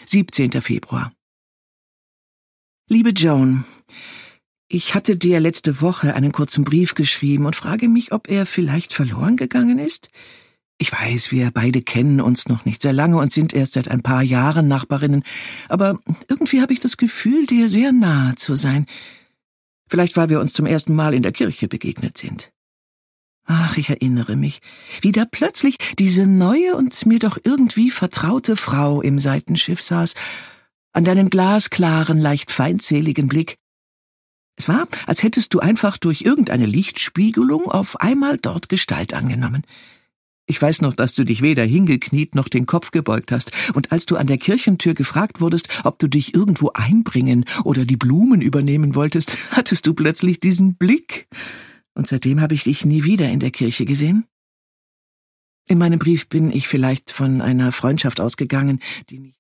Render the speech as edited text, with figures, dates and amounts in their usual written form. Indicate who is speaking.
Speaker 1: 17. Februar. Liebe Joan, ich hatte dir letzte Woche einen kurzen Brief geschrieben und frage mich, ob er vielleicht verloren gegangen ist. Ich weiß, wir beide kennen uns noch nicht sehr lange und sind erst seit ein paar Jahren Nachbarinnen, aber irgendwie habe ich das Gefühl, dir sehr nahe zu sein. Vielleicht, weil wir uns zum ersten Mal in der Kirche begegnet sind. Ach, ich erinnere mich, wie da plötzlich diese neue und mir doch irgendwie vertraute Frau im Seitenschiff saß, an deinen glasklaren, leicht feindseligen Blick. Es war, als hättest du einfach durch irgendeine Lichtspiegelung auf einmal dort Gestalt angenommen. Ich weiß noch, dass du dich weder hingekniet noch den Kopf gebeugt hast, und als du an der Kirchentür gefragt wurdest, ob du dich irgendwo einbringen oder die Blumen übernehmen wolltest, hattest du plötzlich diesen Blick. Und seitdem habe ich dich nie wieder in der Kirche gesehen. In meinem Brief bin ich vielleicht von einer Freundschaft ausgegangen, die nicht